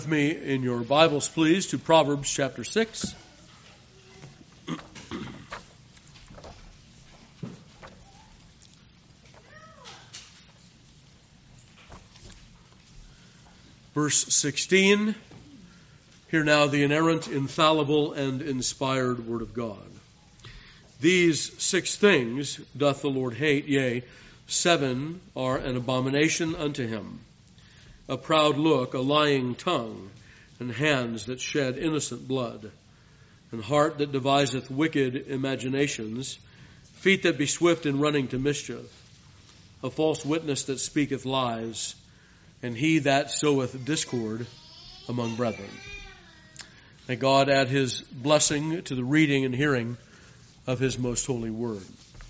With me in your Bibles, please, to Proverbs chapter 6. Verse 16. Hear now the inerrant, infallible, and inspired word of God. These 6 things doth the Lord hate, yea, 7 are an abomination unto him. A proud look, a lying tongue, and hands that shed innocent blood, and heart that deviseth wicked imaginations, feet that be swift in running to mischief, a false witness that speaketh lies, and he that soweth discord among brethren. May God add his blessing to the reading and hearing of his most holy word.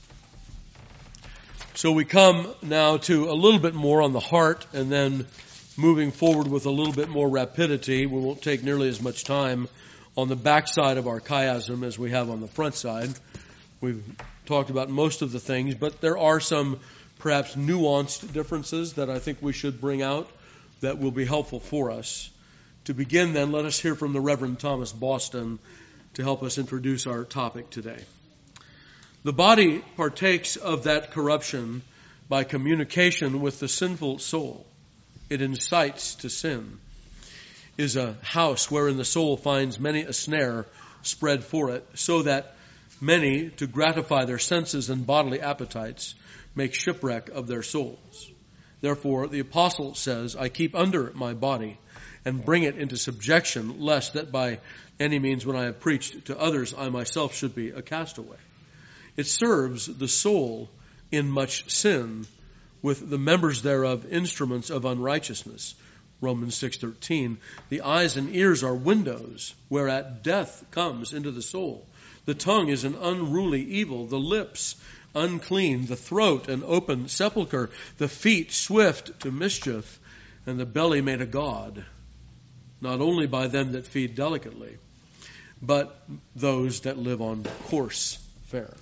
So we come now to a little bit more on the heart, and then moving forward with a little bit more rapidity. We won't take nearly as much time on the backside of our chiasm as we have on the front side. We've talked about most of the things, but there are some perhaps nuanced differences that I think we should bring out that will be helpful for us. To begin then, let us hear from the Reverend Thomas Boston to help us introduce our topic today. The body partakes of that corruption by communication with the sinful soul. It incites to sin, is a house wherein the soul finds many a snare spread for it, so that many, to gratify their senses and bodily appetites, make shipwreck of their souls. Therefore, the apostle says, I keep under my body and bring it into subjection, lest that by any means when I have preached to others, I myself should be a castaway. It serves the soul in much sin, with the members thereof instruments of unrighteousness. Romans 6:13. The eyes and ears are windows, whereat death comes into the soul. The tongue is an unruly evil, the lips unclean, the throat an open sepulchre, the feet swift to mischief, and the belly made a god, not only by them that feed delicately, but those that live on coarse fare.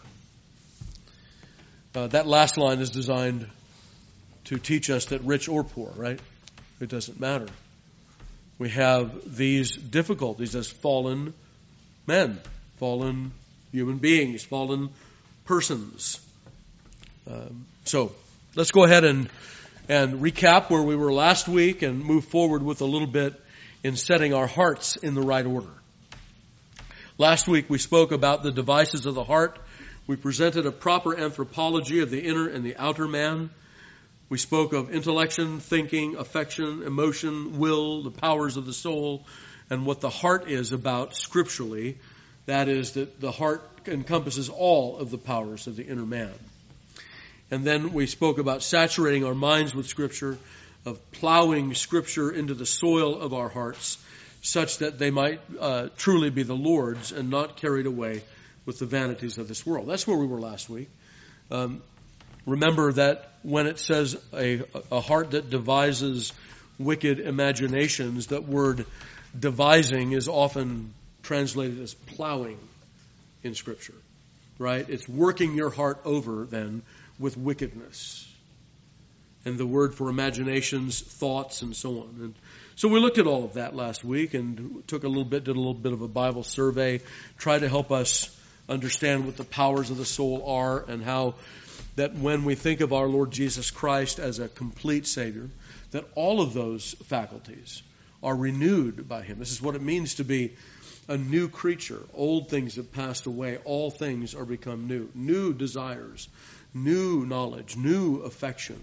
That last line is designed to teach us that rich or poor, right? It doesn't matter. We have these difficulties as fallen men, fallen human beings, fallen persons. So let's go ahead and recap where we were last week and move forward with a little bit in setting our hearts in the right order. Last week we spoke about the devices of the heart. We presented a proper anthropology of the inner and the outer man. We spoke of intellection, thinking, affection, emotion, will, the powers of the soul, and what the heart is about scripturally. That is, that the heart encompasses all of the powers of the inner man. And then we spoke about saturating our minds with Scripture, of plowing Scripture into the soil of our hearts, such that they might truly be the Lord's and not carried away with the vanities of this world. That's where we were last week. Remember that when it says a heart that devises wicked imaginations, that word devising is often translated as plowing in Scripture, right? It's working your heart over then with wickedness. And the word for imaginations, thoughts, and so on. And so we looked at all of that last week and did a little bit of a Bible survey, tried to help us understand what the powers of the soul are and how that when we think of our Lord Jesus Christ as a complete Savior, that all of those faculties are renewed by Him. This is what it means to be a new creature. Old things have passed away. All things are become new. New desires, new knowledge, new affection,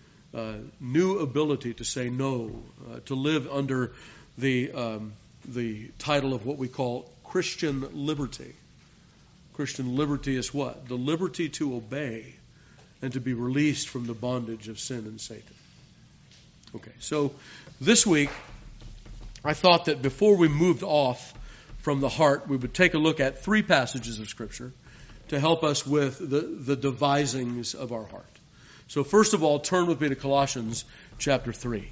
new ability to say no, to live under the title of what we call Christian liberty. Christian liberty is what? The liberty to obey and to be released from the bondage of sin and Satan. Okay, so this week, I thought that before we moved off from the heart, we would take a look at 3 passages of Scripture to help us with the devisings of our heart. So first of all, turn with me to Colossians chapter 3.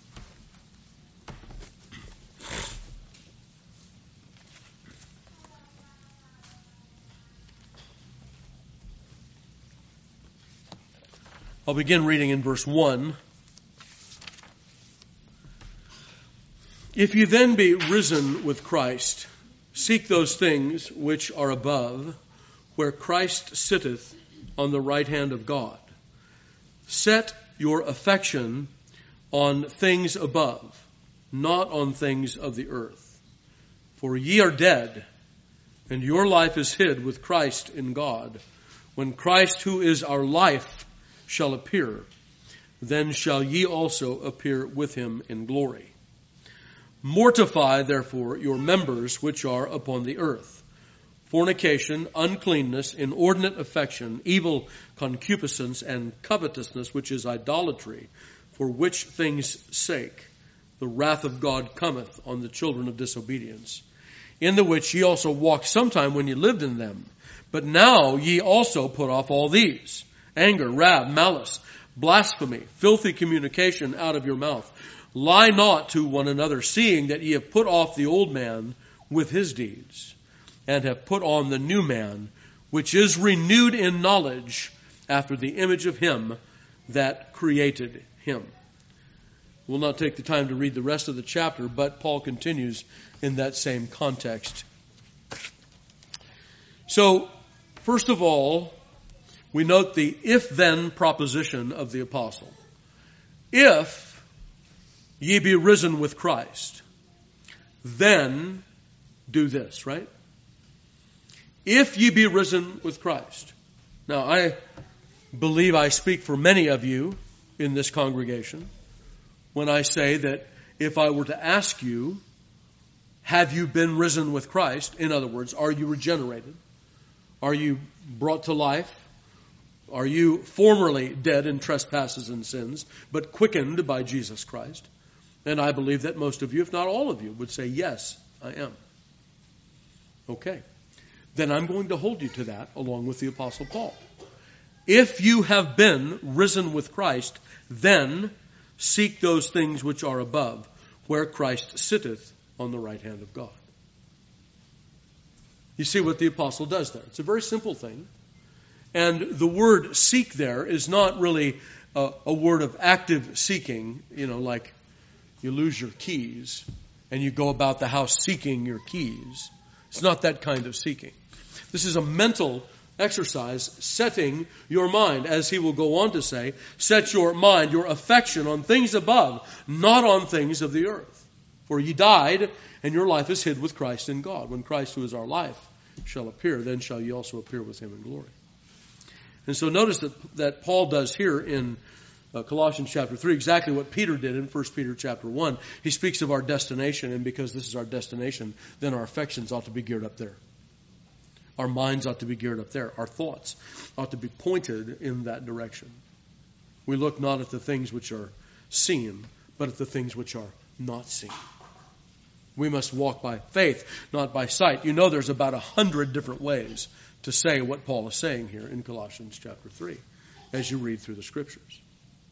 I'll begin reading in verse 1. If you then be risen with Christ, seek those things which are above, where Christ sitteth on the right hand of God. Set your affection on things above, not on things of the earth. For ye are dead, and your life is hid with Christ in God. When Christ, who is our life, shall appear, then shall ye also appear with him in glory. Mortify, therefore, your members which are upon the earth: fornication, uncleanness, inordinate affection, evil concupiscence, and covetousness, which is idolatry, for which things' sake the wrath of God cometh on the children of disobedience, in the which ye also walked sometime when ye lived in them. But now ye also put off all these: anger, wrath, malice, blasphemy, filthy communication out of your mouth. Lie not to one another, seeing that ye have put off the old man with his deeds, and have put on the new man, which is renewed in knowledge after the image of him that created him. We'll not take the time to read the rest of the chapter, but Paul continues in that same context. So, first of all, we note the if-then proposition of the apostle. If ye be risen with Christ, then do this, right? If ye be risen with Christ. Now, I believe I speak for many of you in this congregation when I say that if I were to ask you, have you been risen with Christ? In other words, are you regenerated? Are you brought to life? Are you formerly dead in trespasses and sins, but quickened by Jesus Christ? And I believe that most of you, if not all of you, would say, yes, I am. Okay. Then I'm going to hold you to that along with the Apostle Paul. If you have been risen with Christ, then seek those things which are above, where Christ sitteth on the right hand of God. You see what the apostle does there. It's a very simple thing. And the word seek there is not really a word of active seeking, like you lose your keys and you go about the house seeking your keys. It's not that kind of seeking. This is a mental exercise, setting your mind, as he will go on to say, set your mind, your affection on things above, not on things of the earth. For ye died, and your life is hid with Christ in God. When Christ, who is our life, shall appear, then shall ye also appear with him in glory. And so notice that Paul does here in Colossians chapter 3 exactly what Peter did in 1 Peter chapter 1. He speaks of our destination, and because this is our destination, then our affections ought to be geared up there. Our minds ought to be geared up there. Our thoughts ought to be pointed in that direction. We look not at the things which are seen, but at the things which are not seen. We must walk by faith, not by sight. You know there's about 100 different ways to say what Paul is saying here in Colossians chapter 3 as you read through the Scriptures.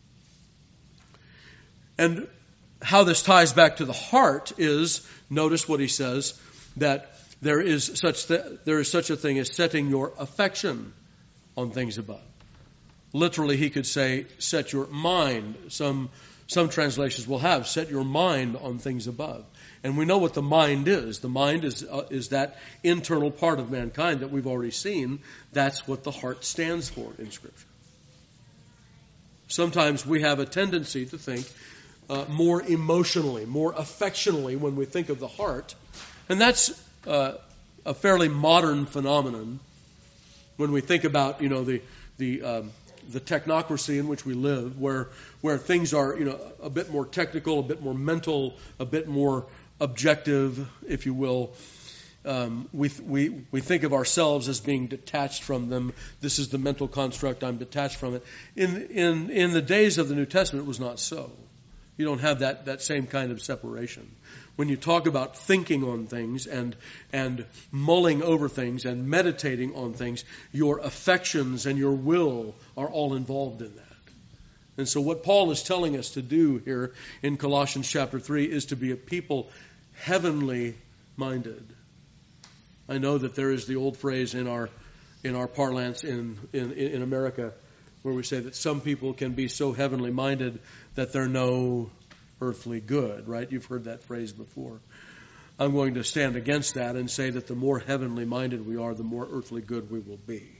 And how this ties back to the heart is, notice what he says, that there is such a thing as setting your affection on things above. Literally, he could say, set your mind. Some translations will have, set your mind on things above. And we know what the mind is. The mind is that internal part of mankind that we've already seen. That's what the heart stands for in Scripture. Sometimes we have a tendency to think more emotionally, more affectionally when we think of the heart. And that's a fairly modern phenomenon when we think about, the technocracy in which we live, where things are, a bit more technical, a bit more mental, a bit more objective, if you will. We think of ourselves as being detached from them. This is the mental construct. I'm detached from it. In the days of the New Testament, it was not so. You don't have that same kind of separation. When you talk about thinking on things and mulling over things and meditating on things, your affections and your will are all involved in that. And so what Paul is telling us to do here in Colossians chapter 3 is to be a people heavenly minded. I know that there is the old phrase in our parlance in America where we say that some people can be so heavenly minded that they're no earthly good, right? You've heard that phrase before. I'm going to stand against that and say that the more heavenly minded we are, the more earthly good we will be.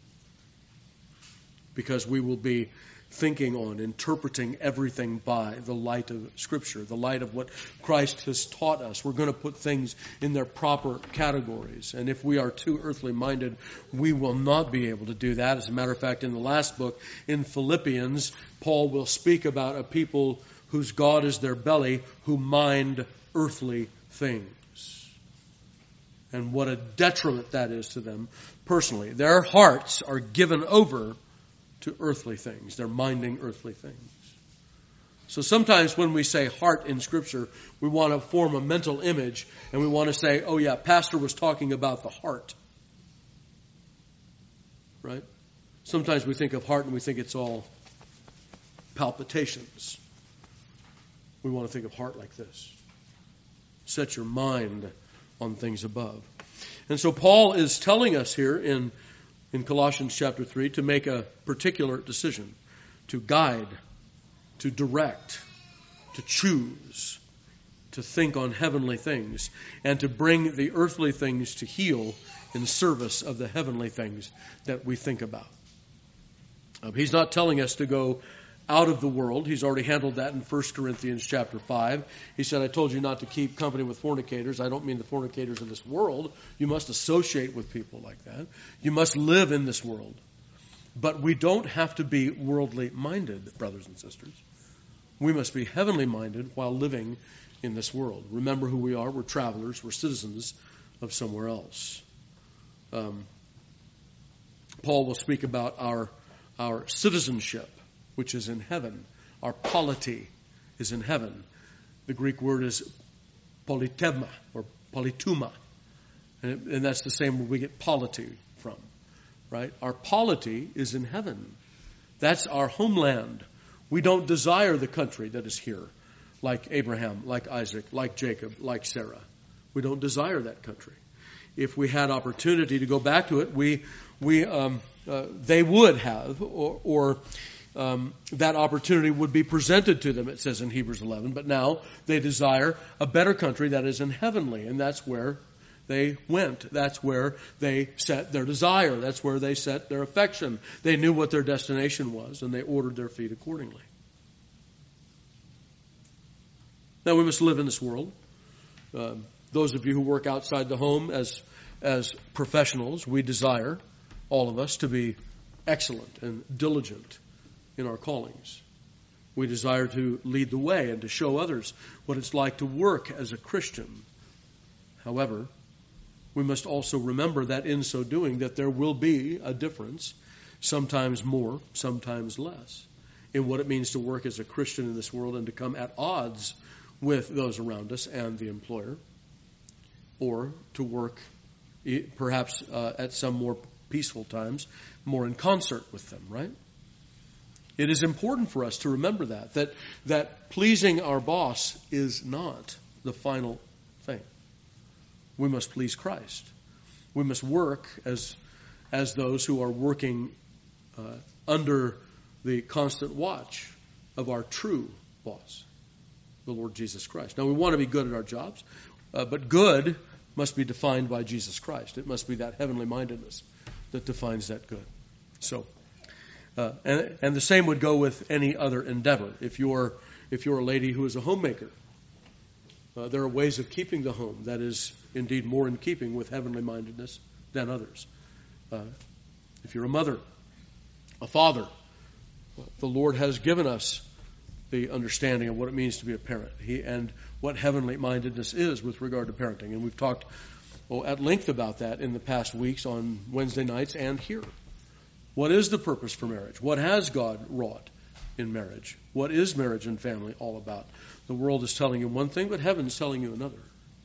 Because we will be thinking on, interpreting everything by the light of Scripture, the light of what Christ has taught us. We're going to put things in their proper categories. And if we are too earthly minded, we will not be able to do that. As a matter of fact, in the last book, in Philippians, Paul will speak about a people whose God is their belly, who mind earthly things. And what a detriment that is to them personally. Their hearts are given over to earthly things. They're minding earthly things. So sometimes when we say heart in Scripture, we want to form a mental image and we want to say, oh yeah, Pastor was talking about the heart. Right? Sometimes we think of heart and we think it's all palpitations. We want to think of heart like this. Set your mind on things above. And so Paul is telling us here in Colossians chapter 3 to make a particular decision, to guide, to direct, to choose, to think on heavenly things, and to bring the earthly things to heel in service of the heavenly things that we think about. He's not telling us to go out of the world. He's already handled that in 1 Corinthians chapter 5. He said, I told you not to keep company with fornicators. I don't mean the fornicators of this world. You must associate with people like that. You must live in this world. But we don't have to be worldly minded, brothers and sisters. We must be heavenly minded while living in this world. Remember who we are. We're travelers. We're citizens of somewhere else. Paul will speak about our citizenship, which is in heaven. Our polity is in heaven. The Greek word is politema or polituma. And that's the same where we get polity from, right? Our polity is in heaven. That's our homeland. We don't desire the country that is here, like Abraham, like Isaac, like Jacob, like Sarah. We don't desire that country. If we had opportunity to go back to it, they would have, or that opportunity would be presented to them, it says in Hebrews 11. But now they desire a better country that is in heavenly, and that's where they went. That's where they set their desire. That's where they set their affection. They knew what their destination was, and they ordered their feet accordingly. Now we must live in this world. Those of you who work outside the home as professionals, we desire, all of us, to be excellent and diligent in our callings. We desire to lead the way and to show others what it's like to work as a Christian. However, we must also remember that in so doing that there will be a difference, sometimes more, sometimes less, in what it means to work as a Christian in this world and to come at odds with those around us and the employer, or to work perhaps at some more peaceful times, more in concert with them, right? It is important for us to remember that pleasing our boss is not the final thing. We must please Christ. We must work as those who are working under the constant watch of our true boss, the Lord Jesus Christ. Now, we want to be good at our jobs, but good must be defined by Jesus Christ. It must be that heavenly mindedness that defines that good. So, and the same would go with any other endeavor. If you're a lady who is a homemaker, there are ways of keeping the home that is indeed more in keeping with heavenly mindedness than others. If you're a mother, a father, the Lord has given us the understanding of what it means to be a parent, and what heavenly mindedness is with regard to parenting. And we've talked at length about that in the past weeks on Wednesday nights and here. What is the purpose for marriage? What has God wrought in marriage? What is marriage and family all about? The world is telling you one thing, but heaven's telling you another.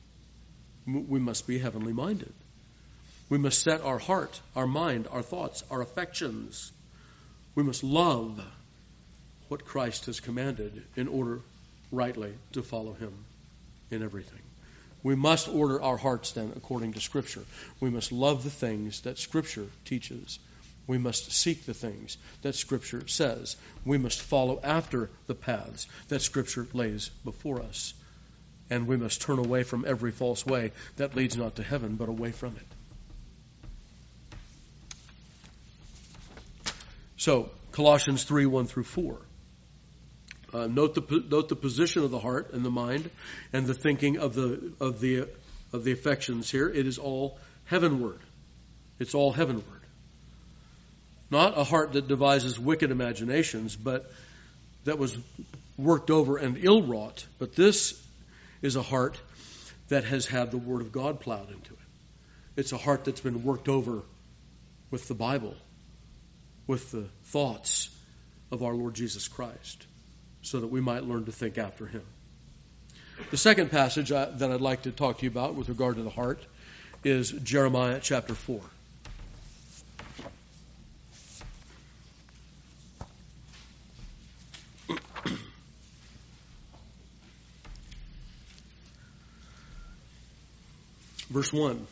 We must be heavenly minded. We must set our heart, our mind, our thoughts, our affections. We must love what Christ has commanded in order rightly to follow him in everything. We must order our hearts then according to Scripture. We must love the things that Scripture teaches We must seek the things that Scripture says. We must follow after the paths that Scripture lays before us. And we must turn away from every false way that leads not to heaven, but away from it. So, Colossians 3, 1 through 4. Note the position of the heart and the mind and the thinking of the affections here. It is all heavenward. It's all heavenward. Not a heart that devises wicked imaginations, but that was worked over and ill-wrought. But this is a heart that has had the Word of God plowed into it. It's a heart that's been worked over with the Bible, with the thoughts of our Lord Jesus Christ, so that we might learn to think after Him. The second passage that I'd like to talk to you about with regard to the heart is Jeremiah chapter 4. Verse 1.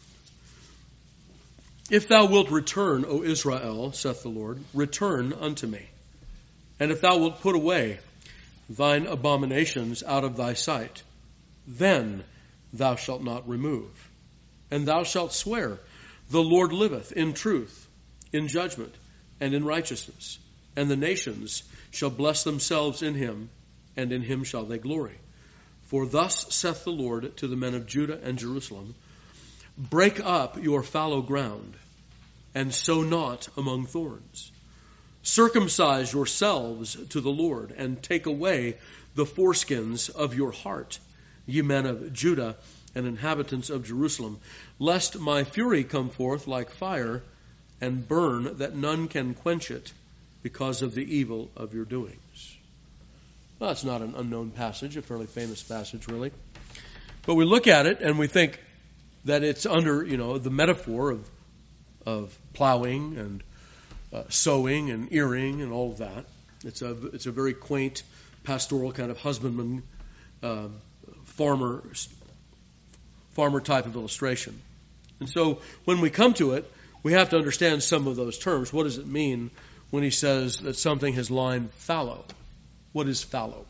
If thou wilt return, O Israel, saith the Lord, return unto me. And if thou wilt put away thine abominations out of thy sight, then thou shalt not remove. And thou shalt swear, the Lord liveth in truth, in judgment, and in righteousness. And the nations shall bless themselves in him, and in him shall they glory. For thus saith the Lord to the men of Judah and Jerusalem, break up your fallow ground, and sow not among thorns. Circumcise yourselves to the Lord, and take away the foreskins of your heart, ye men of Judah and inhabitants of Jerusalem, lest my fury come forth like fire, and burn that none can quench it, because of the evil of your doings. Well, it's not an unknown passage, a fairly famous passage, really. But we look at it and we think that it's under, the metaphor of plowing and sowing and earing and all of that. It's a very quaint pastoral kind of husbandman, farmer type of illustration. And so when we come to it, we have to understand some of those terms. What does it mean when he says that something has lined fallow? What is fallow?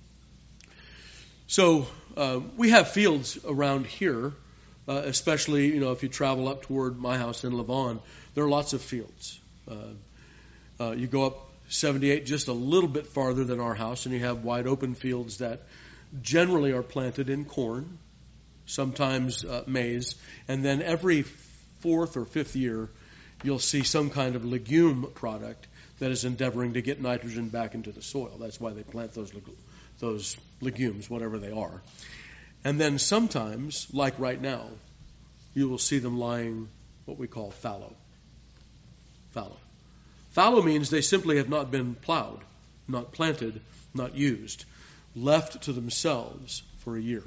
So we have fields around here, especially if you travel up toward my house in Lavon. There are lots of fields. You go up 78 just a little bit farther than our house, and you have wide open fields that generally are planted in corn, sometimes maize, and then every fourth or fifth year you'll see some kind of legume product that is endeavoring to get nitrogen back into the soil. That's why they plant those legumes, whatever they are. And then sometimes, like right now, you will see them lying what we call fallow. Fallow. Fallow means they simply have not been plowed, not planted, not used, left to themselves for a year.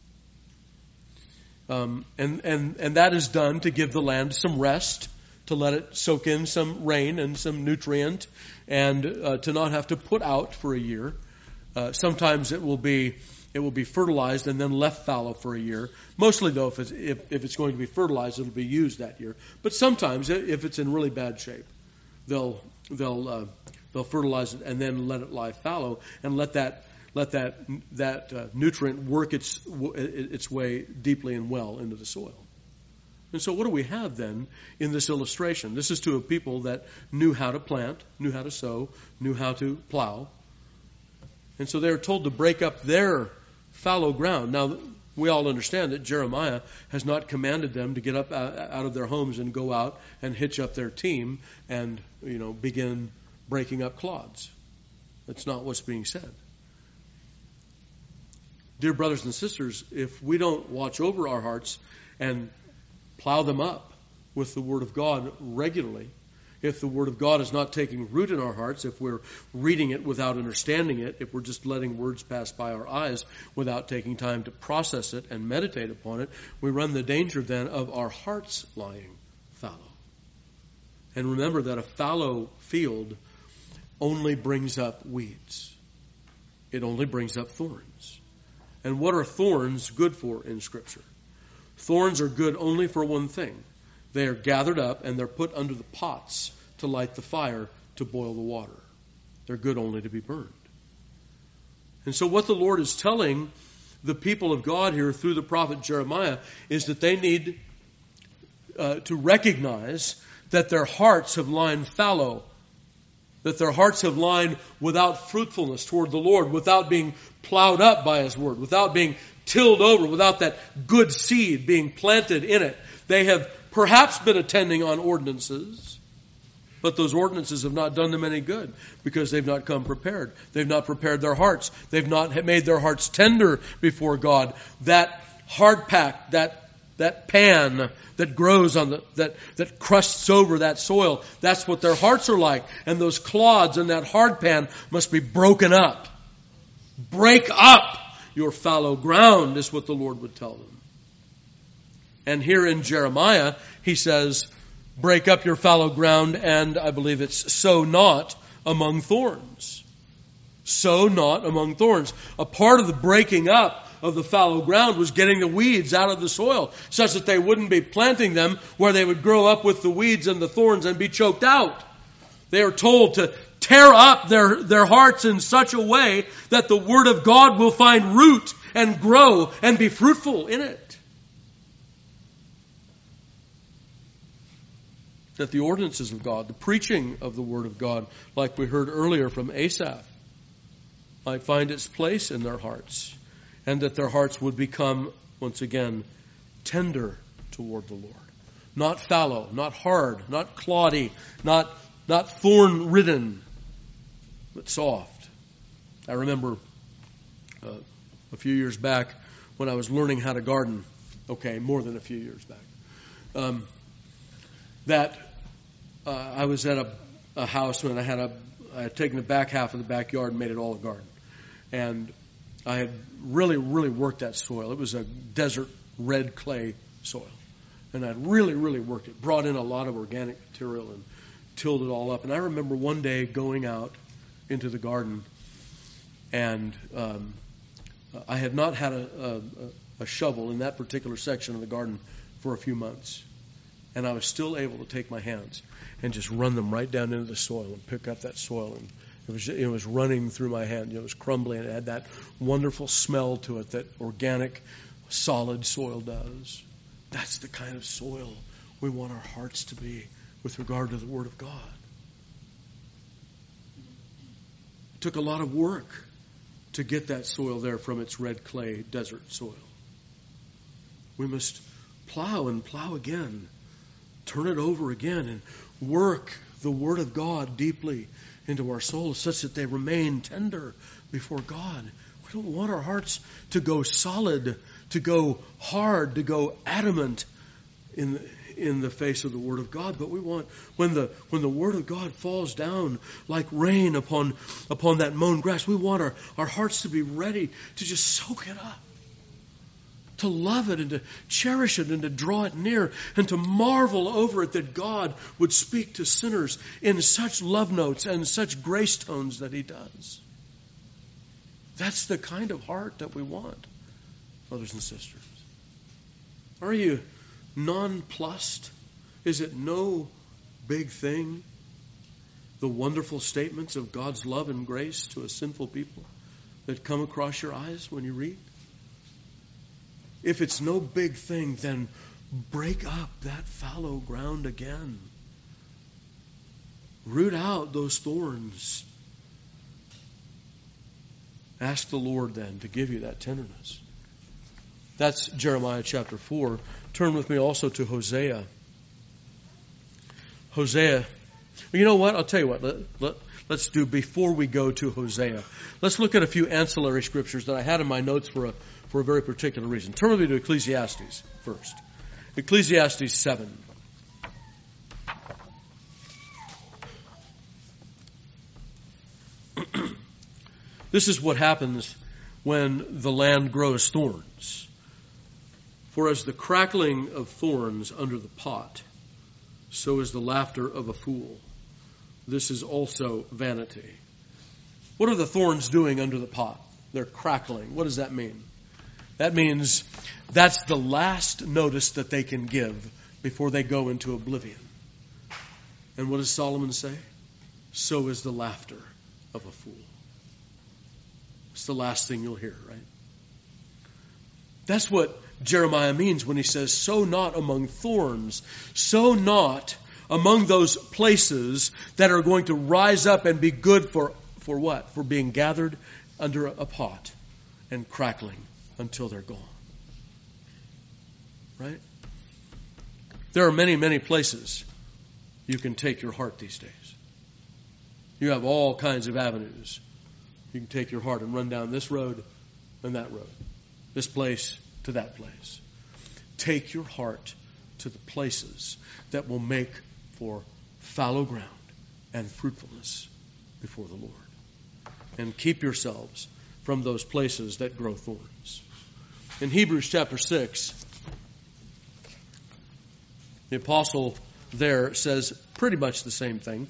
And that is done to give the land some rest, to let it soak in some rain and some nutrient, and to not have to put out for a year. Sometimes it will be fertilized and then left fallow for a year. Mostly, though, if it's going to be fertilized, it'll be used that year. But sometimes, if it's in really bad shape, they'll fertilize it and then let it lie fallow and let that nutrient work its way deeply and well into the soil. And so what do we have then in this illustration? This is to a people that knew how to plant, knew how to sow, knew how to plow. And so they're told to break up their fallow ground. Now, we all understand that Jeremiah has not commanded them to get up out of their homes and go out and hitch up their team and, begin breaking up clods. That's not what's being said. Dear brothers and sisters, if we don't watch over our hearts and plow them up with the Word of God regularly, if the Word of God is not taking root in our hearts, if we're reading it without understanding it, if we're just letting words pass by our eyes without taking time to process it and meditate upon it, we run the danger then of our hearts lying fallow. And remember that a fallow field only brings up weeds. It only brings up thorns. And what are thorns good for in Scripture? Thorns are good only for one thing. They are gathered up and they're put under the pots to light the fire, to boil the water. They're good only to be burned. And so what the Lord is telling the people of God here through the prophet Jeremiah is that they need to recognize that their hearts have lain fallow, that their hearts have lain without fruitfulness toward the Lord, without being plowed up by His Word, without being tilled over, without that good seed being planted in it. They have perhaps been attending on ordinances, but those ordinances have not done them any good because they've not come prepared. They've not prepared their hearts. They've not made their hearts tender before God. That hard pack, that pan that grows on that crusts over that soil, that's what their hearts are like. And those clods in that hard pan must be broken up. Break up your fallow ground is what the Lord would tell them. And here in Jeremiah, He says, break up your fallow ground, and I believe it's sow not among thorns. Sow not among thorns. A part of the breaking up of the fallow ground was getting the weeds out of the soil, such that they wouldn't be planting them where they would grow up with the weeds and the thorns and be choked out. They are told to tear up their hearts in such a way that the Word of God will find root and grow and be fruitful in it. That the ordinances of God, the preaching of the Word of God, like we heard earlier from Asaph, might find its place in their hearts, and that their hearts would become, once again, tender toward the Lord. Not fallow, not hard, not cloddy, not thorn-ridden, but soft. I remember a few years back when I was learning how to garden. Okay, more than a few years back. I was at a house when I had taken the back half of the backyard and made it all a garden. And I had really, really worked that soil. It was a desert red clay soil. And I'd really, really worked it. Brought in a lot of organic material and tilled it all up. And I remember one day going out into the garden, and I had not had a shovel in that particular section of the garden for a few months. And I was still able to take my hands and just run them right down into the soil and pick up that soil. And it was running through my hand. It was crumbling. It had that wonderful smell to it that organic, solid soil does. That's the kind of soil we want our hearts to be with regard to the Word of God. It took a lot of work to get that soil there from its red clay desert soil. We must plow and plow again. Turn it over again and work the Word of God deeply into our souls such that they remain tender before God. We don't want our hearts to go solid, to go hard, to go adamant in the face of the Word of God. But we want, when the Word of God falls down like rain upon that mown grass, we want our hearts to be ready to just soak it up, to love it and to cherish it and to draw it near and to marvel over it that God would speak to sinners in such love notes and such grace tones that He does. That's the kind of heart that we want, brothers and sisters. Are you nonplussed? Is it no big thing? The wonderful statements of God's love and grace to a sinful people that come across your eyes when you read? If it's no big thing, then break up that fallow ground again. Root out those thorns. Ask the Lord then to give you that tenderness. That's Jeremiah chapter 4. Turn with me also to Hosea. Hosea. You know what? I'll tell you what. Let's do before we go to Hosea. Let's look at a few ancillary scriptures that I had in my notes for a very particular reason. Turn with me to Ecclesiastes first. Ecclesiastes 7. This is what happens when the land grows thorns. For as the crackling of thorns under the pot, so is the laughter of a fool. This is also vanity. What are the thorns doing under the pot? They're crackling. What does that mean? That means that's the last notice that they can give before they go into oblivion. And what does Solomon say? So is the laughter of a fool. It's the last thing you'll hear, right? That's what Jeremiah means when he says, sow not among thorns, sow not among those places that are going to rise up and be good for what? For being gathered under a pot and crackling until they're gone. Right? There are many, many places you can take your heart these days. You have all kinds of avenues. You can take your heart and run down this road and that road, this place to that place. Take your heart to the places that will make for fallow ground and fruitfulness before the Lord. And keep yourselves from those places that grow thorns. In Hebrews chapter 6, the apostle there says pretty much the same thing.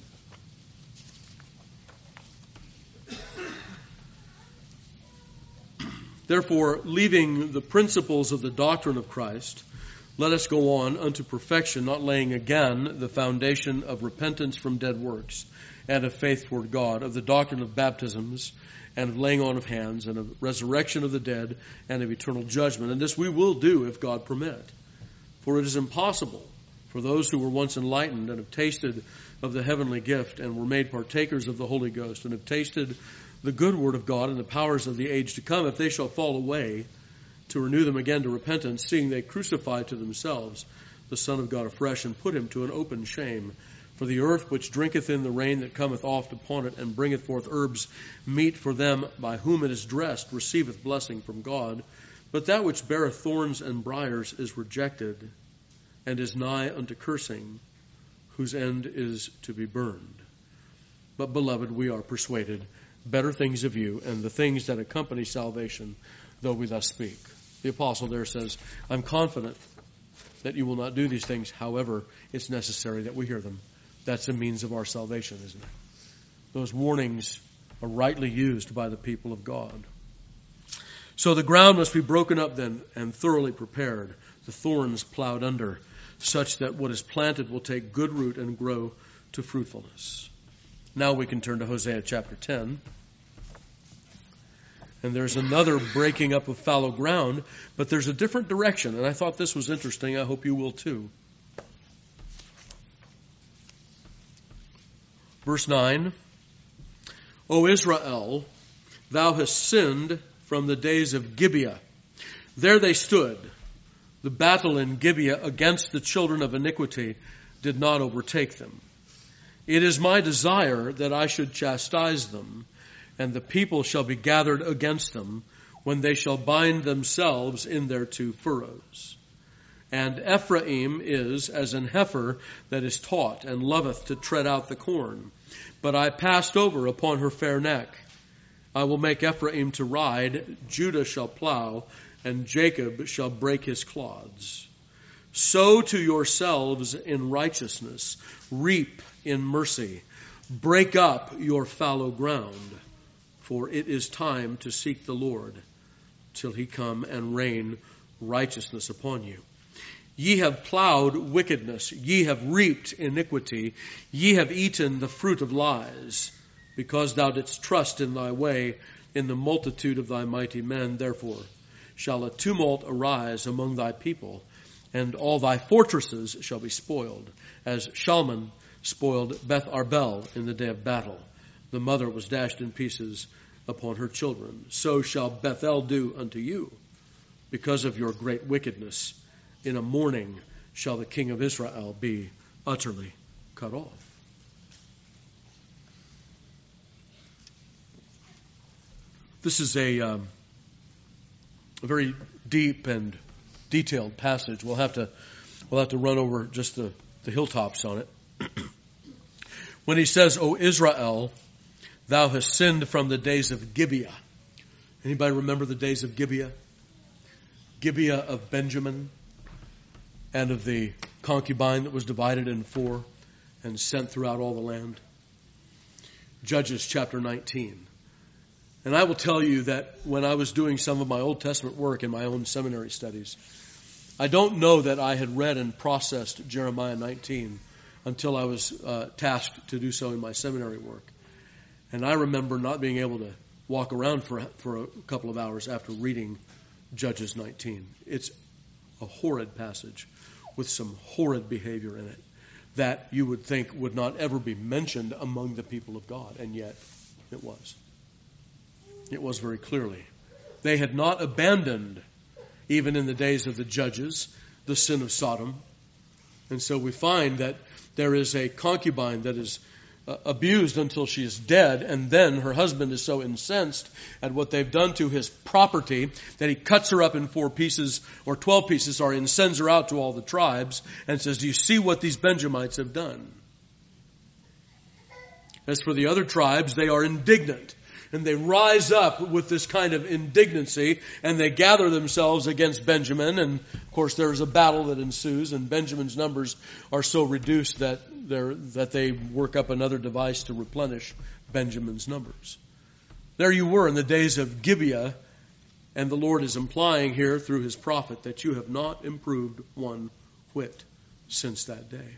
Therefore, leaving the principles of the doctrine of Christ, let us go on unto perfection, not laying again the foundation of repentance from dead works, and of faith toward God, of the doctrine of baptisms, and of laying on of hands, and of resurrection of the dead, and of eternal judgment. And this we will do if God permit. For it is impossible for those who were once enlightened and have tasted of the heavenly gift, and were made partakers of the Holy Ghost, and have tasted the good word of God and the powers of the age to come, if they shall fall away, to renew them again to repentance, seeing they crucify to themselves the Son of God afresh, and put him to an open shame. For the earth which drinketh in the rain that cometh oft upon it, and bringeth forth herbs meet for them by whom it is dressed, receiveth blessing from God. But that which beareth thorns and briars is rejected, and is nigh unto cursing, whose end is to be burned. But, beloved, we are persuaded better things of you, and the things that accompany salvation, though we thus speak. The apostle there says, I'm confident that you will not do these things. However, it's necessary that we hear them. That's a means of our salvation, isn't it? Those warnings are rightly used by the people of God. So the ground must be broken up then and thoroughly prepared, the thorns plowed under, such that what is planted will take good root and grow to fruitfulness. Now we can turn to Hosea chapter 10. And there's another breaking up of fallow ground, but there's a different direction. And I thought this was interesting. I hope you will too. Verse 9, O Israel, thou hast sinned from the days of Gibeah. There they stood. The battle in Gibeah against the children of iniquity did not overtake them. It is my desire that I should chastise them, and the people shall be gathered against them when they shall bind themselves in their two furrows. And Ephraim is as an heifer that is taught and loveth to tread out the corn. But I passed over upon her fair neck. I will make Ephraim to ride, Judah shall plow, and Jacob shall break his clods. Sow to yourselves in righteousness, reap in mercy. Break up your fallow ground, for it is time to seek the Lord till he come and rain righteousness upon you. Ye have plowed wickedness, ye have reaped iniquity, ye have eaten the fruit of lies, because thou didst trust in thy way, in the multitude of thy mighty men. Therefore shall a tumult arise among thy people, and all thy fortresses shall be spoiled, as Shalman spoiled Beth Arbel in the day of battle. The mother was dashed in pieces upon her children. So shall Bethel do unto you, because of your great wickedness. In a morning shall the king of Israel be utterly cut off. This is a very deep and detailed passage. We'll have to run over just the hilltops on it. When he says, O Israel, thou hast sinned from the days of Gibeah. Anybody remember the days of Gibeah? Gibeah of Benjamin, and of the concubine that was divided in four and sent throughout all the land. Judges chapter 19. And I will tell you that when I was doing some of my Old Testament work in my own seminary studies, I don't know that I had read and processed Jeremiah 19 until I was tasked to do so in my seminary work. And I remember not being able to walk around for a couple of hours after reading Judges 19. It's a horrid passage with some horrid behavior in it that you would think would not ever be mentioned among the people of God, and yet it was. It was very clearly. They had not abandoned, even in the days of the judges, the sin of Sodom. And so we find that there is a concubine that is abused until she is dead, and then her husband is so incensed at what they've done to his property that he cuts her up in 4 pieces, or 12 pieces, and sends her out to all the tribes and says, "Do you see what these Benjamites have done?" As for the other tribes, they are indignant. And they rise up with this kind of indignancy, and they gather themselves against Benjamin. And, of course, there's a battle that ensues, and Benjamin's numbers are so reduced that they work up another device to replenish Benjamin's numbers. There you were in the days of Gibeah, and the Lord is implying here through his prophet that you have not improved one whit since that day.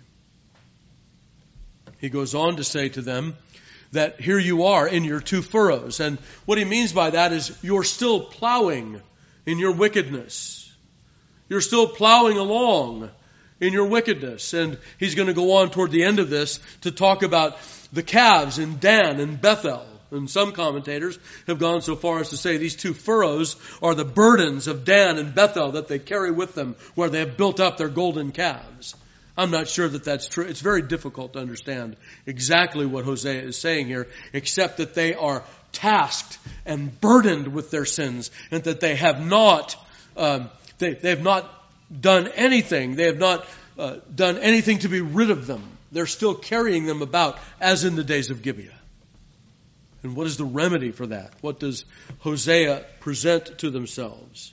He goes on to say to them that here you are in your 2 furrows. And what he means by that is you're still plowing in your wickedness. You're still plowing along in your wickedness. And he's going to go on toward the end of this to talk about the calves in Dan and Bethel. And some commentators have gone so far as to say these 2 furrows are the burdens of Dan and Bethel that they carry with them where they have built up their golden calves. I'm not sure that that's true. It's very difficult to understand exactly what Hosea is saying here, except that they are tasked and burdened with their sins, and that they have not they have not done anything. They have not done anything to be rid of them. They're still carrying them about, as in the days of Gibeah. And what is the remedy for that? What does Hosea present to themselves?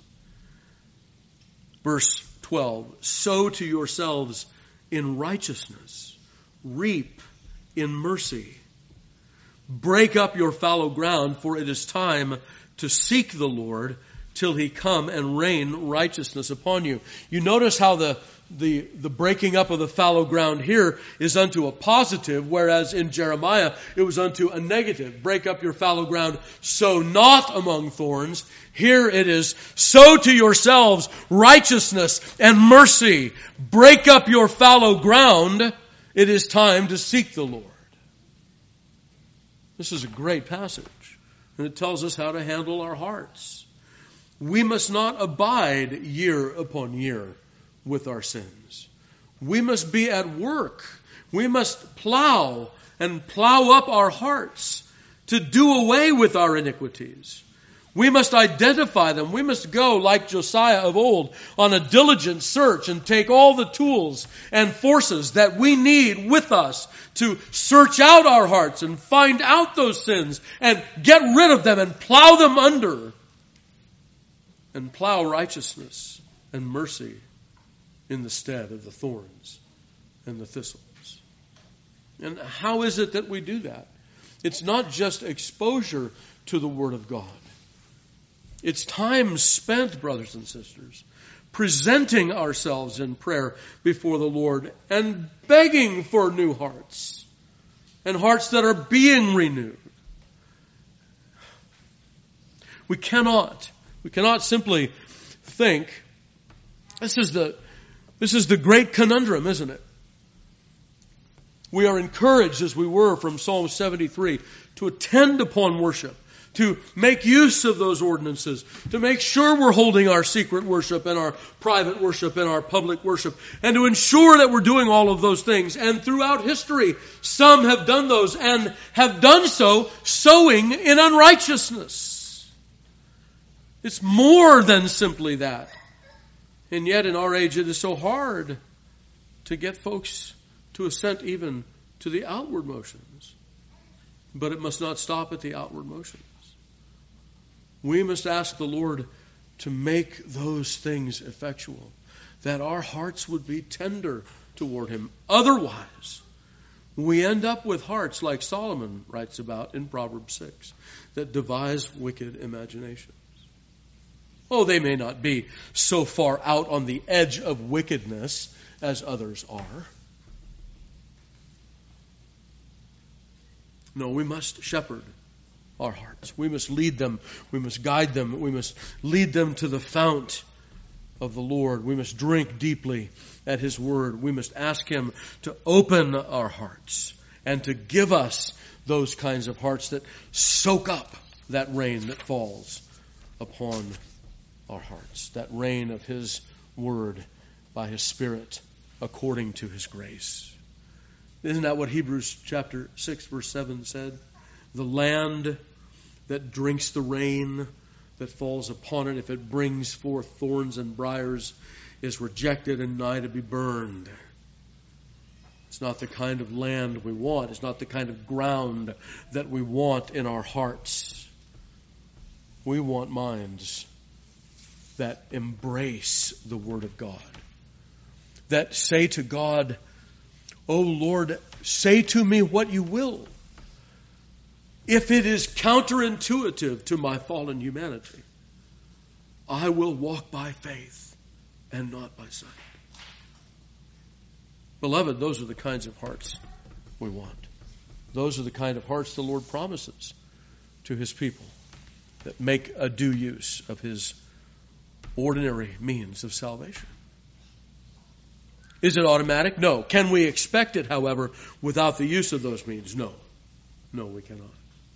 Verse 12, sow to yourselves in righteousness, reap in mercy. Break up your fallow ground, for it is time to seek the Lord till he come and rain righteousness upon you. You notice how the breaking up of the fallow ground here is unto a positive, whereas in Jeremiah it was unto a negative. Break up your fallow ground, sow not among thorns. Here it is, sow to yourselves righteousness and mercy. Break up your fallow ground. It is time to seek the Lord. This is a great passage, and it tells us how to handle our hearts. We must not abide year upon year with our sins. We must be at work. We must plow and plow up our hearts to do away with our iniquities. We must identify them. We must go, like Josiah of old, on a diligent search and take all the tools and forces that we need with us to search out our hearts and find out those sins and get rid of them and plow them under. And plow righteousness and mercy in the stead of the thorns and the thistles. And how is it that we do that? It's not just exposure to the Word of God. It's time spent, brothers and sisters, presenting ourselves in prayer before the Lord and begging for new hearts and hearts that are being renewed. We cannot simply think, this is the great conundrum, isn't it? We are encouraged, as we were from Psalm 73, to attend upon worship, to make use of those ordinances, to make sure we're holding our secret worship and our private worship and our public worship, and to ensure that we're doing all of those things. And throughout history, some have done those and have done so sowing in unrighteousness. It's more than simply that. And yet in our age it is so hard to get folks to assent even to the outward motions. But it must not stop at the outward motions. We must ask the Lord to make those things effectual, that our hearts would be tender toward Him. Otherwise, we end up with hearts like Solomon writes about in Proverbs 6, that devise wicked imaginations. Oh, they may not be so far out on the edge of wickedness as others are. No, we must shepherd our hearts. We must lead them. We must guide them. We must lead them to the fount of the Lord. We must drink deeply at His Word. We must ask Him to open our hearts and to give us those kinds of hearts that soak up that rain that falls upon our hearts. That rain of His Word by His Spirit according to His grace. Isn't that what Hebrews chapter 6 verse 7 said? The land that drinks the rain that falls upon it, if it brings forth thorns and briars, is rejected and nigh to be burned. It's not the kind of land we want. It's not the kind of ground that we want in our hearts. We want minds that embrace the Word of God, that say to God, "O Lord, say to me what you will. If it is counterintuitive to my fallen humanity, I will walk by faith and not by sight." Beloved, those are the kinds of hearts we want. Those are the kind of hearts the Lord promises to His people that make a due use of His ordinary means of salvation. Is it automatic? No. Can we expect it, however, without the use of those means? No. No, we cannot.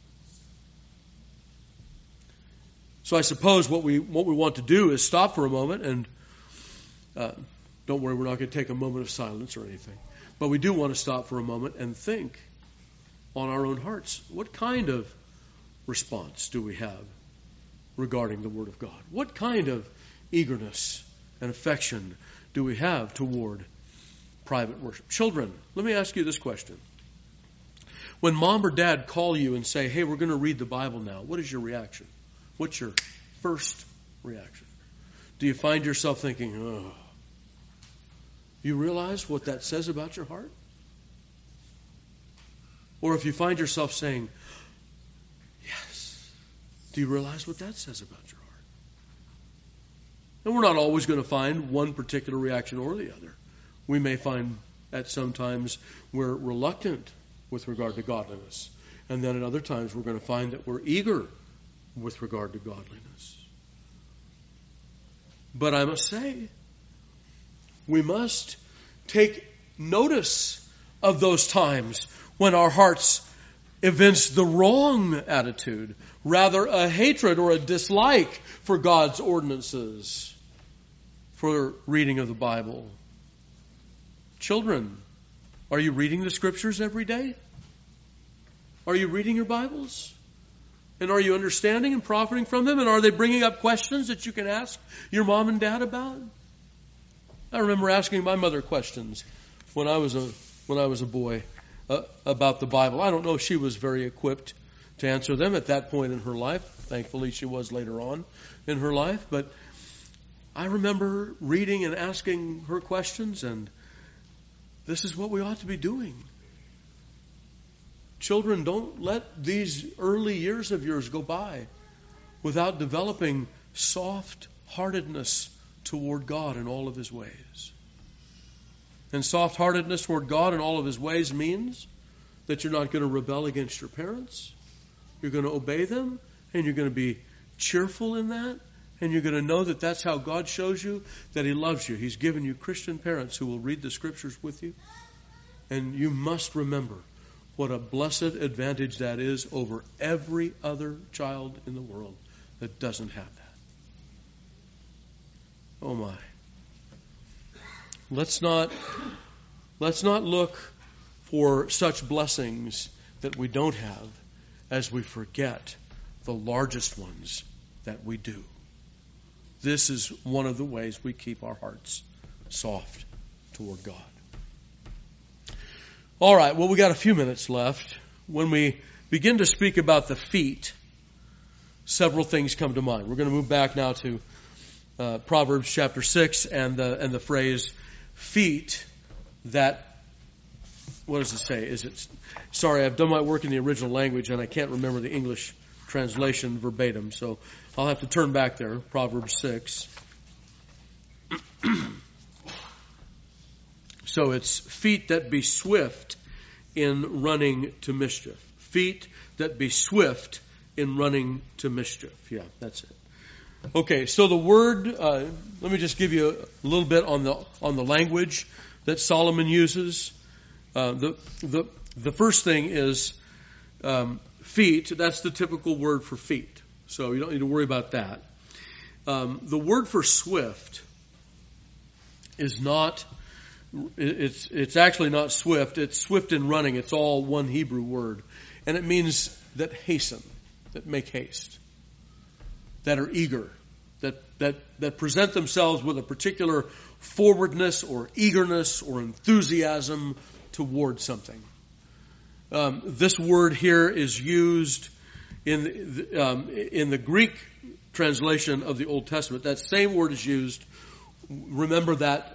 So I suppose what we want to do is stop for a moment and don't worry, we're not going to take a moment of silence or anything. But we do want to stop for a moment and think on our own hearts. What kind of response do we have regarding the Word of God? What kind of eagerness and affection do we have toward private worship? Children, let me ask you this question. When mom or dad call you and say, "Hey, we're going to read the Bible now," what is your reaction? What's your first reaction? Do you find yourself thinking, "Oh"? You realize what that says about your heart? Or if you find yourself saying, "Yes," do you realize what that says about your heart? And we're not always going to find one particular reaction or the other. We may find at some times we're reluctant with regard to godliness. And then at other times we're going to find that we're eager with regard to godliness. But I must say, we must take notice of those times when our hearts evince the wrong attitude, rather a hatred or a dislike for God's ordinances, for reading of the Bible. Children, are you reading the Scriptures every day? Are you reading your Bibles? And are you understanding and profiting from them? And are they bringing up questions that you can ask your mom and dad about? I remember asking my mother questions when I was a boy about the Bible. I don't know if she was very equipped to answer them at that point in her life. Thankfully, she was later on in her life. But I remember reading and asking her questions, and this is what we ought to be doing. Children, don't let these early years of yours go by without developing soft-heartedness toward God in all of His ways. And soft-heartedness toward God in all of His ways means that you're not going to rebel against your parents. You're going to obey them, and you're going to be cheerful in that, and you're going to know that that's how God shows you that He loves you. He's given you Christian parents who will read the Scriptures with you. And you must remember what a blessed advantage that is over every other child in the world that doesn't have that. Oh my. Let's not look for such blessings that we don't have as we forget the largest ones that we do. This is one of the ways we keep our hearts soft toward God. All right, well, we got a few minutes left. When we begin to speak about the feet, several things come to mind. We're going to move back now to Proverbs chapter 6 and the phrase feet that, what does it say? Sorry, I've done my work in the original language and I can't remember the English translation verbatim, so I'll have to turn back there, Proverbs 6. So it's feet that be swift in running to mischief. Feet that be swift in running to mischief. Yeah, that's it. Okay, so the word, let me just give you a little bit on the language that Solomon uses. The first thing is feet. That's the typical word for feet. So you don't need to worry about that. The word for swift is not, it's actually not swift. It's swift in running. It's all one Hebrew word. And it means that hasten, that make haste, that are eager, that present themselves with a particular forwardness or eagerness or enthusiasm towards something. This word here is used in the Greek translation of the Old Testament. That same word is used. Remember that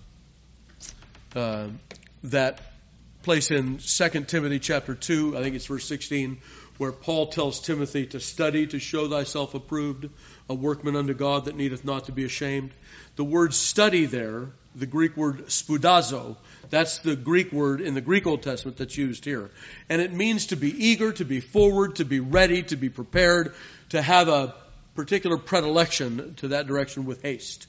that place in 2 Timothy chapter 2, I think it's verse 16, where Paul tells Timothy to study to show thyself approved, a workman unto God that needeth not to be ashamed. The word study there, the Greek word spoudazo, that's the Greek word in the Greek Old Testament that's used here. And it means to be eager, to be forward, to be ready, to be prepared, to have a particular predilection to that direction with haste.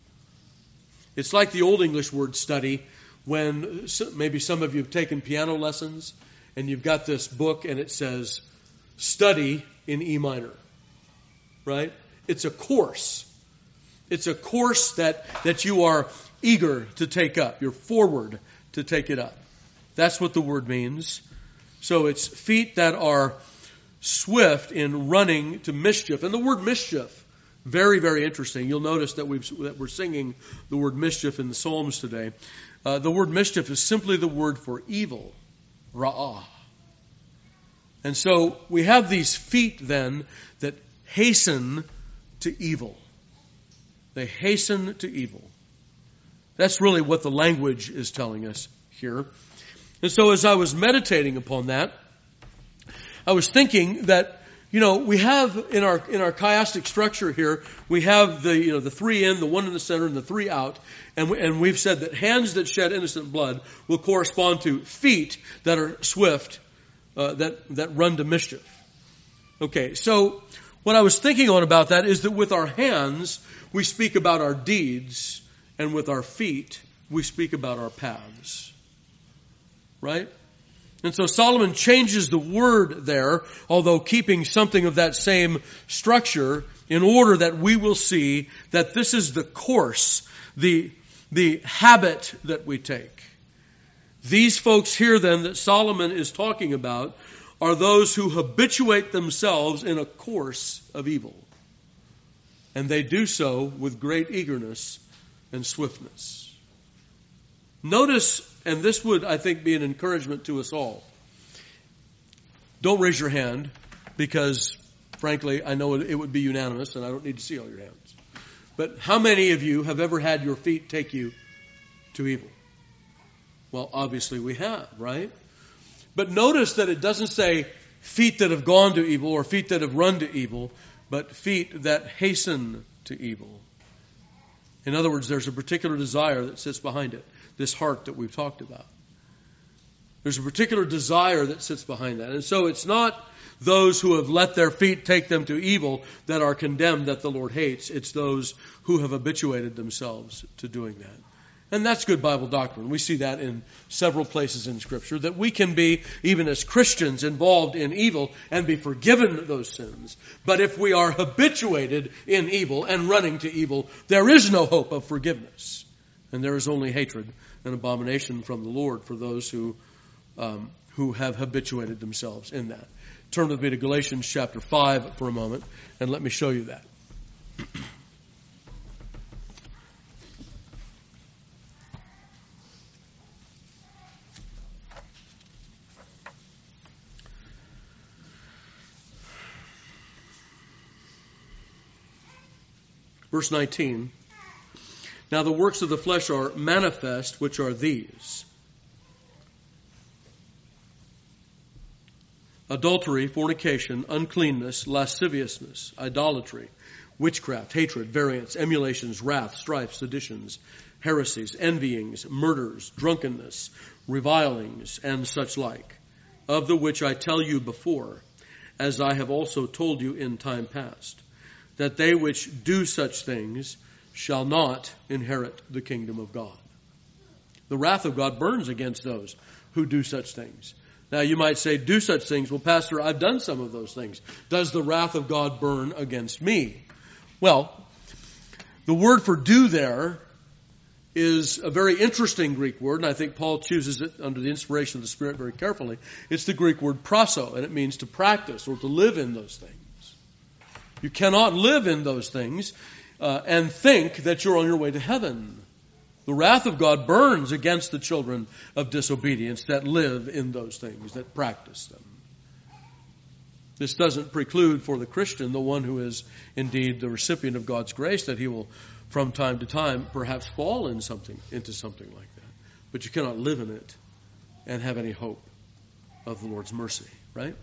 It's like the Old English word study, when maybe some of you have taken piano lessons and you've got this book and it says study in E minor, right? It's a course. It's a course that you are eager to take up. You're forward to take it up. That's what the word means. So it's feet that are swift in running to mischief. And the word mischief, very, very interesting. You'll notice that we're singing the word mischief in the Psalms today. The word mischief is simply the word for evil, ra'ah. And so we have these feet then that hasten to evil. They hasten to evil. That's really what the language is telling us here. And so as I was meditating upon that, I was thinking that, we have in our chiastic structure here, we have the three in, the one in the center, and the three out. And we've said that hands that shed innocent blood will correspond to feet that are swift, that run to mischief. Okay, so what I was thinking on about that is that with our hands, we speak about our deeds, and with our feet, we speak about our paths. Right? And so Solomon changes the word there, although keeping something of that same structure, in order that we will see that this is the course, the habit that we take. These folks here then that Solomon is talking about are those who habituate themselves in a course of evil. And they do so with great eagerness and swiftness. Notice, and this would, I think, be an encouragement to us all. Don't raise your hand, because, frankly, I know it would be unanimous, and I don't need to see all your hands. But how many of you have ever had your feet take you to evil? Well, obviously we have, right? But notice that it doesn't say feet that have gone to evil or feet that have run to evil, but feet that hasten to evil. In other words, there's a particular desire that sits behind it. This heart that we've talked about. There's a particular desire that sits behind that. And so it's not those who have let their feet take them to evil that are condemned that the Lord hates. It's those who have habituated themselves to doing that. And that's good Bible doctrine. We see that in several places in Scripture, that we can be, even as Christians, involved in evil and be forgiven those sins. But if we are habituated in evil and running to evil, there is no hope of forgiveness. And there is only hatred and abomination from the Lord for those who have habituated themselves in that. Turn with me to Galatians chapter 5 for a moment, and let me show you that. Verse 19. Now the works of the flesh are manifest, which are these: adultery, fornication, uncleanness, lasciviousness, idolatry, witchcraft, hatred, variance, emulations, wrath, strife, seditions, heresies, envyings, murders, drunkenness, revilings, and such like. of the which I tell you before, as I have also told you in time past, that they which do such things shall not inherit the kingdom of God. The wrath of God burns against those who do such things. Now you might say, do such things. Well, Pastor, I've done some of those things. Does the wrath of God burn against me? Well, the word for do there is a very interesting Greek word, and I think Paul chooses it under the inspiration of the Spirit very carefully. It's the Greek word proso, and it means to practice or to live in those things. You cannot live in those things and think that you're on your way to heaven. The wrath of God burns against the children of disobedience that live in those things, that practice them. This doesn't preclude for the Christian, the one who is indeed the recipient of God's grace, that he will from time to time perhaps fall into something like that. But you cannot live in it and have any hope of the Lord's mercy, right?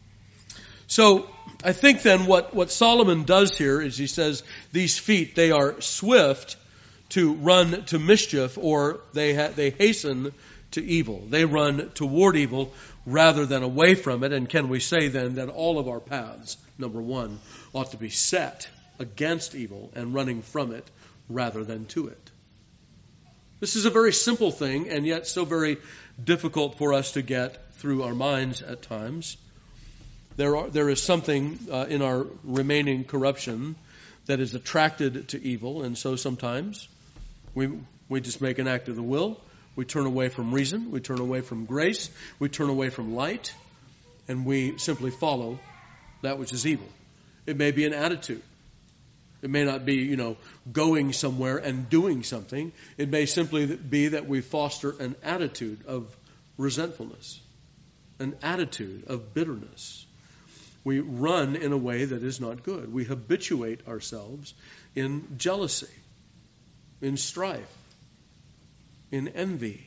So I think then what Solomon does here is he says these feet, they are swift to run to mischief, or they hasten to evil. They run toward evil rather than away from it. And can we say then that all of our paths, number one, ought to be set against evil and running from it rather than to it? This is a very simple thing, and yet so very difficult for us to get through our minds at times. There is something in our remaining corruption that is attracted to evil, and so sometimes we just make an act of the will. We turn away from reason. We turn away from grace. We turn away from light. And we simply follow that which is evil. It may be an attitude. It may not be, going somewhere and doing something. It may simply be that we foster an attitude of resentfulness, an attitude of bitterness. We run in a way that is not good. We habituate ourselves in jealousy, in strife, in envy.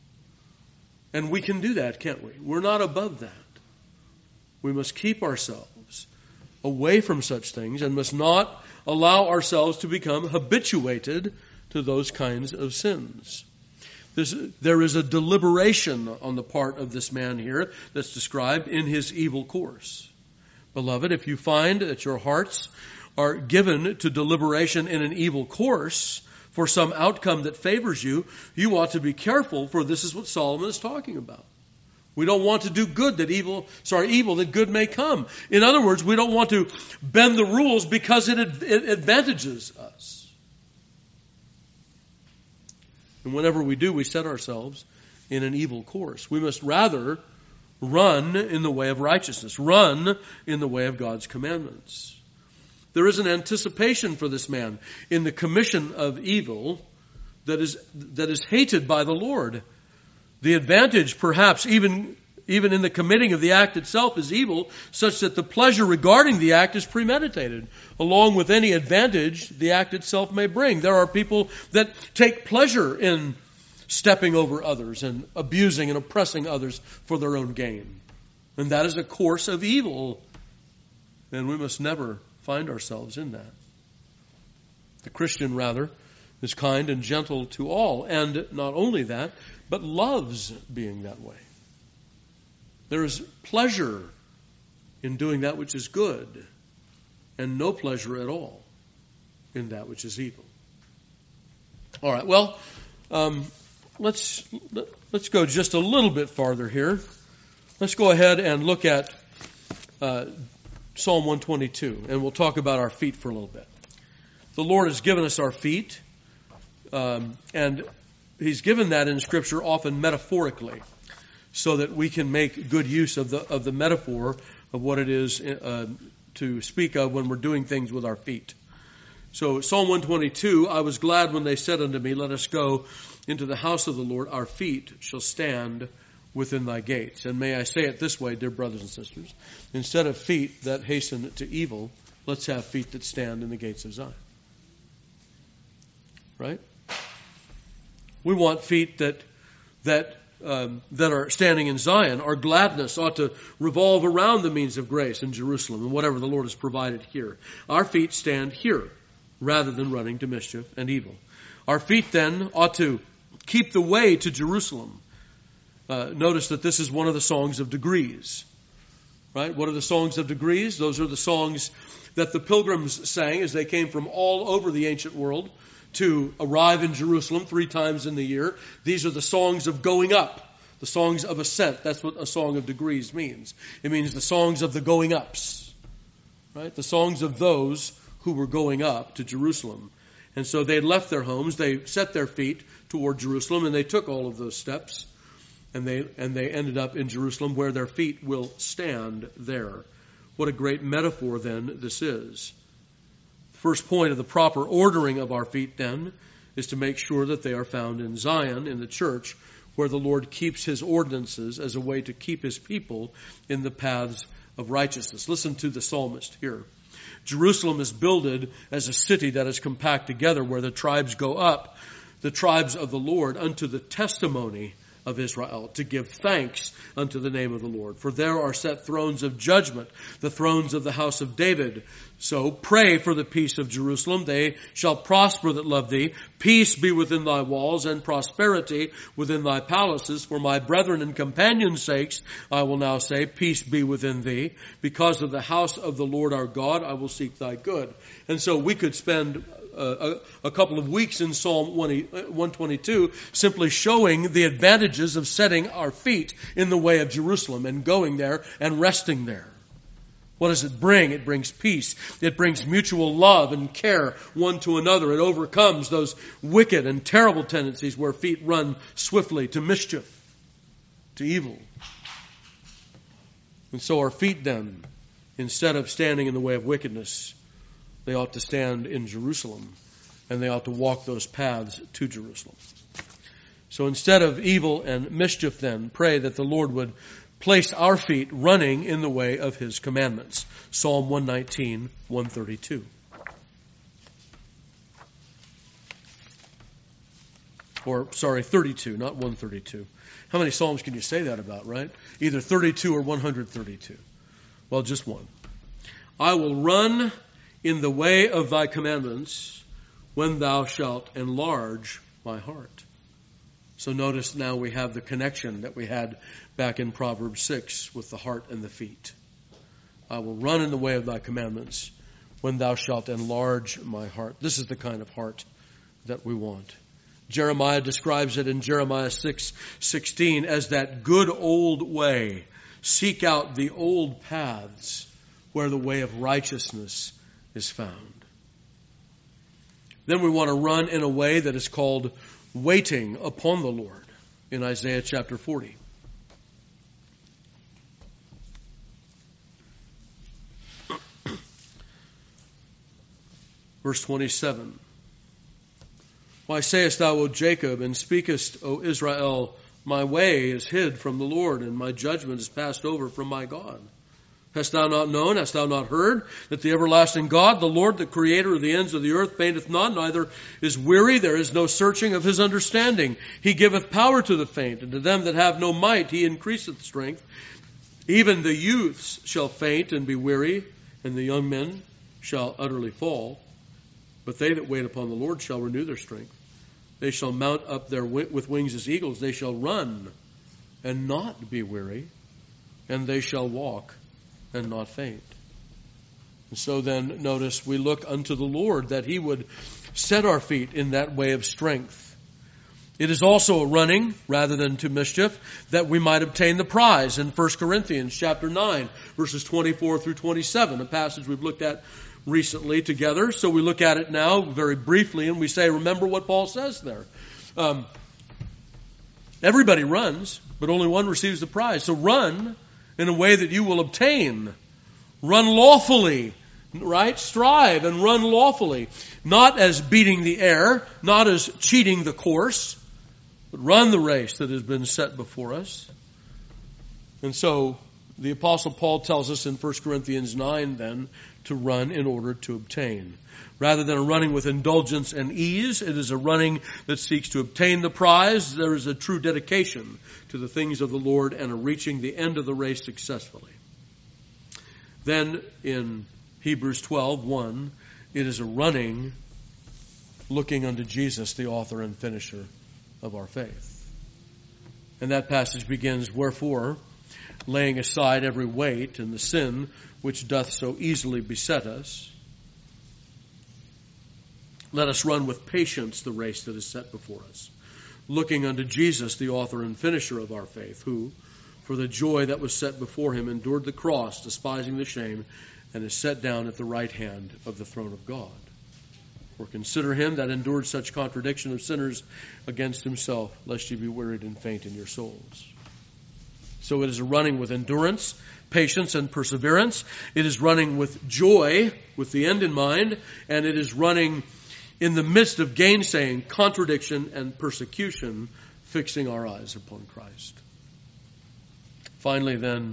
And we can do that, can't we? We're not above that. We must keep ourselves away from such things and must not allow ourselves to become habituated to those kinds of sins. There is a deliberation on the part of this man here that's described in his evil course. Beloved, if you find that your hearts are given to deliberation in an evil course for some outcome that favors you, you ought to be careful, for this is what Solomon is talking about. We don't want to do evil that good may come. In other words, we don't want to bend the rules because it advantages us. And whenever we do, we set ourselves in an evil course. We must rather run in the way of righteousness, run in the way of God's commandments. There is an anticipation for this man in the commission of evil that is hated by the Lord. The advantage, perhaps, even in the committing of the act itself is evil, such that the pleasure regarding the act is premeditated, along with any advantage the act itself may bring. There are people that take pleasure in stepping over others and abusing and oppressing others for their own gain. And that is a course of evil. And we must never find ourselves in that. The Christian, rather, is kind and gentle to all. And not only that, but loves being that way. There is pleasure in doing that which is good, and no pleasure at all in that which is evil. All right, well, let's go just a little bit farther here. Let's go ahead and look at Psalm 122, and we'll talk about our feet for a little bit. The Lord has given us our feet, and He's given that in Scripture often metaphorically, so that we can make good use of the metaphor of what it is to speak of when we're doing things with our feet. So Psalm 122, I was glad when they said unto me, let us go into the house of the Lord. Our feet shall stand within thy gates. And may I say it this way, dear brothers and sisters, instead of feet that hasten to evil, let's have feet that stand in the gates of Zion. Right? We want feet that are standing in Zion. Our gladness ought to revolve around the means of grace in Jerusalem and whatever the Lord has provided here. Our feet stand here rather than running to mischief and evil. Our feet then ought to keep the way to Jerusalem. Notice that this is one of the songs of degrees. Right? What are the songs of degrees? Those are the songs that the pilgrims sang as they came from all over the ancient world to arrive in Jerusalem 3 times in the year. These are the songs of going up, the songs of ascent. That's what a song of degrees means. It means the songs of the going ups, right? The songs of those who were going up to Jerusalem. And so they had left their homes, they set their feet toward Jerusalem, and they took all of those steps, and they ended up in Jerusalem where their feet will stand there. What a great metaphor then this is. First point of the proper ordering of our feet then is to make sure that they are found in Zion, in the church, where the Lord keeps his ordinances as a way to keep his people in the paths of righteousness. Listen to the psalmist here. Jerusalem is builded as a city that is compact together, where the tribes go up, the tribes of the Lord, unto the testimony of Israel, to give thanks unto the name of the Lord. For there are set thrones of judgment, the thrones of the house of David. So pray for the peace of Jerusalem. They shall prosper that love thee. Peace be within thy walls, and prosperity within thy palaces. For my brethren and companions' sakes, I will now say, peace be within thee. Because of the house of the Lord our God, I will seek thy good. And so we could spend a couple of weeks in Psalm 122 simply showing the advantages of setting our feet in the way of Jerusalem and going there and resting there. What does it bring? It brings peace. It brings mutual love and care one to another. It overcomes those wicked and terrible tendencies where feet run swiftly to mischief, to evil. And so our feet then, instead of standing in the way of wickedness, they ought to stand in Jerusalem, and they ought to walk those paths to Jerusalem. So instead of evil and mischief then, pray that the Lord would place our feet running in the way of his commandments. Psalm 119, 132. Or, 32, not 132. How many psalms can you say that about, right? Either 32 or 132. Well, just one. I will run in the way of thy commandments when thou shalt enlarge my heart. So notice now we have the connection that we had back in Proverbs 6 with the heart and the feet. I will run in the way of thy commandments when thou shalt enlarge my heart. This is the kind of heart that we want. Jeremiah describes it in Jeremiah 6:16 as that good old way. Seek out the old paths where the way of righteousness is found. Then we want to run in a way that is called waiting upon the Lord in Isaiah chapter 40. Verse 27. Why sayest thou, O Jacob, and speakest, O Israel, my way is hid from the Lord, and my judgment is passed over from my God? Hast thou not known, hast thou not heard, that the everlasting God, the Lord, the creator of the ends of the earth, fainteth not, neither is weary, there is no searching of his understanding. He giveth power to the faint, and to them that have no might he increaseth strength. Even the youths shall faint and be weary, and the young men shall utterly fall. But they that wait upon the Lord shall renew their strength. They shall mount up with wings as eagles. They shall run and not be weary, and they shall walk and not faint. And so then, notice, we look unto the Lord that he would set our feet in that way of strength. It is also a running, rather than to mischief, that we might obtain the prize in 1 Corinthians chapter 9, verses 24 through 27, a passage we've looked at recently together. So we look at it now very briefly, and we say, remember what Paul says there. Everybody runs, but only one receives the prize. So run in a way that you will obtain. Run lawfully, right? Strive and run lawfully. Not as beating the air, not as cheating the course, but run the race that has been set before us. And so the Apostle Paul tells us in 1 Corinthians 9 then to run in order to obtain. Rather than a running with indulgence and ease, it is a running that seeks to obtain the prize. There is a true dedication to the things of the Lord and a reaching the end of the race successfully. Then in Hebrews 12:1, it is a running looking unto Jesus, the author and finisher of our faith. And that passage begins, "Wherefore, laying aside every weight and the sin which doth so easily beset us, let us run with patience the race that is set before us, looking unto Jesus, the author and finisher of our faith, who, for the joy that was set before him, endured the cross, despising the shame, and is set down at the right hand of the throne of God. For consider him that endured such contradiction of sinners against himself, lest ye be wearied and faint in your souls." So it is a running with endurance, patience, and perseverance. It is running with joy, with the end in mind, and it is running in the midst of gainsaying, contradiction, and persecution, fixing our eyes upon Christ. Finally, then,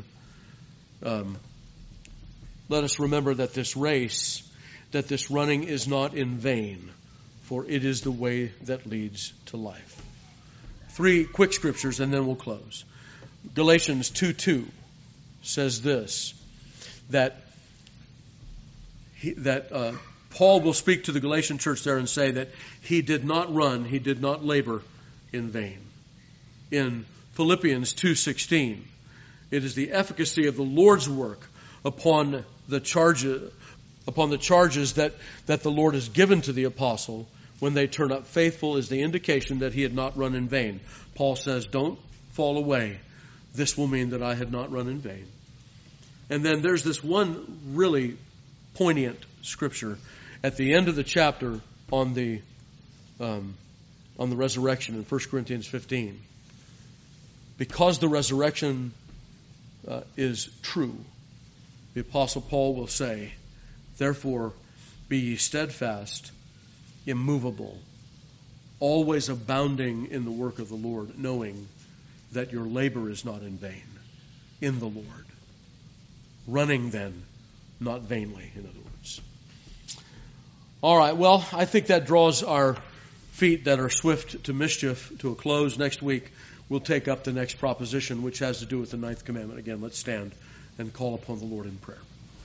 let us remember that this race, that this running is not in vain, for it is the way that leads to life. 3 quick scriptures, and then we'll close. Galatians 2:2 says this, that Paul will speak to the Galatian church there and say that he did not run, he did not labor in vain. In Philippians 2:16, it is the efficacy of the Lord's work upon the charges that the Lord has given to the apostle. When they turn up faithful is the indication that he had not run in vain. Paul says, don't fall away. This will mean that I had not run in vain. And then there's this one really poignant scripture at the end of the chapter on the resurrection in 1 Corinthians 15. Because the resurrection is true, the Apostle Paul will say, "Therefore be ye steadfast, immovable, always abounding in the work of the Lord, knowing that your labor is not in vain in the Lord." Running then, not vainly, in other words. All right, well, I think that draws our feet that are swift to mischief to a close. Next week, we'll take up the next proposition, which has to do with the 9th commandment. Again, let's stand and call upon the Lord in prayer.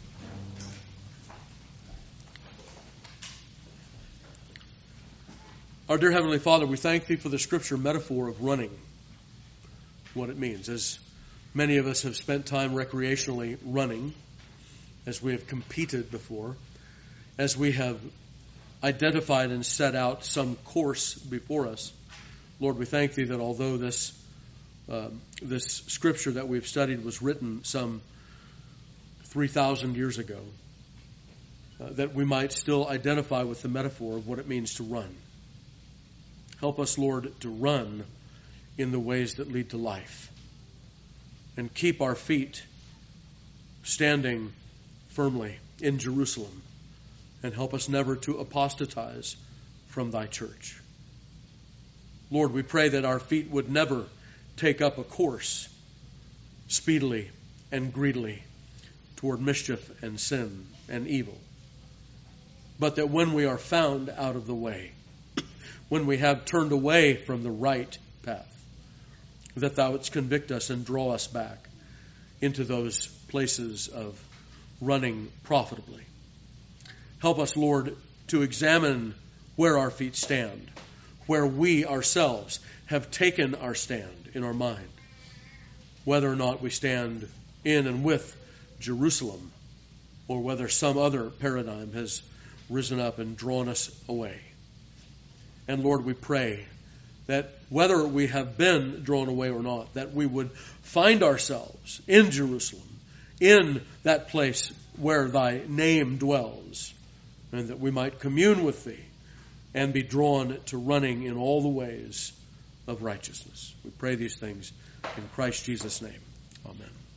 Our dear Heavenly Father, we thank Thee for the scripture metaphor of running, what it means. As many of us have spent time recreationally running, as we have competed before, as we have identified and set out some course before us, Lord, we thank Thee that although this scripture that we've studied was written some 3,000 years ago, that we might still identify with the metaphor of what it means to run. Help us, Lord, to run in the ways that lead to life, and keep our feet standing firmly in Jerusalem, and help us never to apostatize from Thy church. Lord, we pray that our feet would never take up a course speedily and greedily toward mischief and sin and evil, but that when we are found out of the way, when we have turned away from the right path, that Thou wouldst convict us and draw us back into those places of running profitably. Help us, Lord, to examine where our feet stand, where we ourselves have taken our stand in our mind, whether or not we stand in and with Jerusalem, or whether some other paradigm has risen up and drawn us away. And Lord, we pray that whether we have been drawn away or not, that we would find ourselves in Jerusalem, in that place where Thy name dwells, and that we might commune with Thee and be drawn to running in all the ways of righteousness. We pray these things in Christ Jesus' name. Amen.